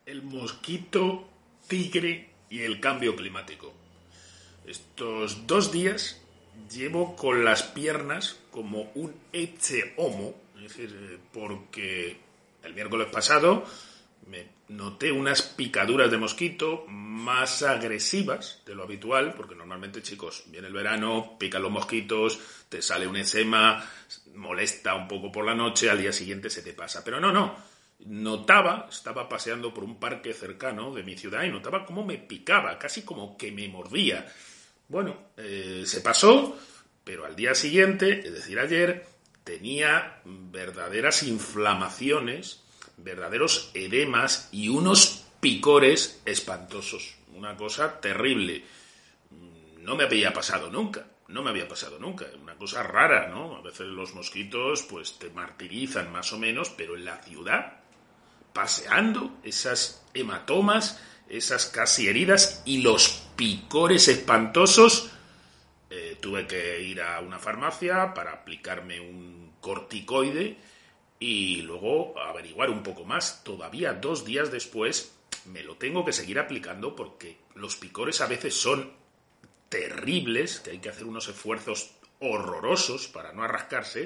el mosquito tigre y el cambio climático. Estos 2 días llevo con las piernas como un ecce homo, es decir, porque el miércoles pasado me noté unas picaduras de mosquito más agresivas de lo habitual, porque normalmente, chicos, viene el verano, pican los mosquitos, te sale un eczema, molesta un poco por la noche, al día siguiente se te pasa. Pero no. Estaba paseando por un parque cercano de mi ciudad y notaba cómo me picaba, casi como que me mordía. Bueno, se pasó, pero al día siguiente, es decir, ayer, tenía verdaderas inflamaciones, verdaderos edemas y unos picores espantosos. Una cosa terrible. No me había pasado nunca. Una cosa rara, ¿no? A veces los mosquitos pues te martirizan más o menos, pero en la ciudad, paseando, esas hematomas, esas casi heridas y los picores espantosos, tuve que ir a una farmacia para aplicarme un corticoide y luego averiguar un poco más. Todavía 2 días después me lo tengo que seguir aplicando porque los picores a veces son terribles, que hay que hacer unos esfuerzos horrorosos para no arrascarse.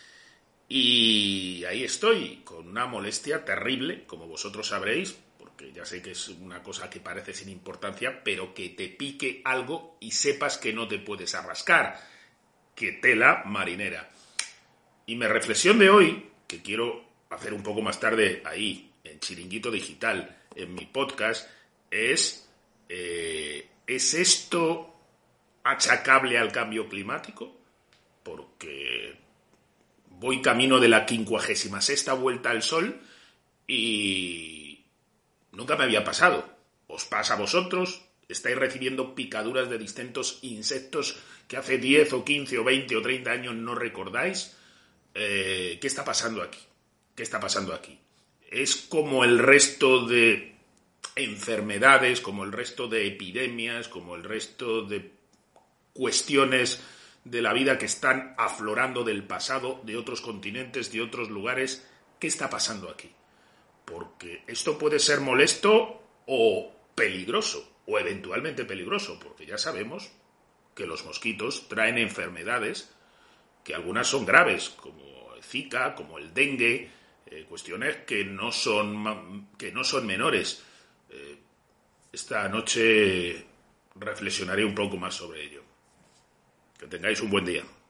Y ahí estoy, con una molestia terrible, como vosotros sabréis, porque ya sé que es una cosa que parece sin importancia, pero que te pique algo y sepas que no te puedes arrascar. ¡Qué tela marinera! Y mi reflexión de hoy, que quiero hacer un poco más tarde ahí, en Chiringuito Digital, en mi podcast, ¿es esto achacable al cambio climático? Porque voy camino de la 56ª vuelta al sol y nunca me había pasado. ¿Os pasa a vosotros? ¿Estáis recibiendo picaduras de distintos insectos que hace 10 o 15 o 20 o 30 años no recordáis? ¿Qué está pasando aquí? ¿Es como el resto de enfermedades, como el resto de epidemias, como el resto de cuestiones de la vida que están aflorando del pasado, de otros continentes, de otros lugares? ¿Qué está pasando aquí? Porque esto puede ser molesto o peligroso, o eventualmente peligroso, porque ya sabemos que los mosquitos traen enfermedades que algunas son graves, como el Zika, como el dengue, cuestiones que no son menores. Esta noche reflexionaré un poco más sobre ello. Que tengáis un buen día.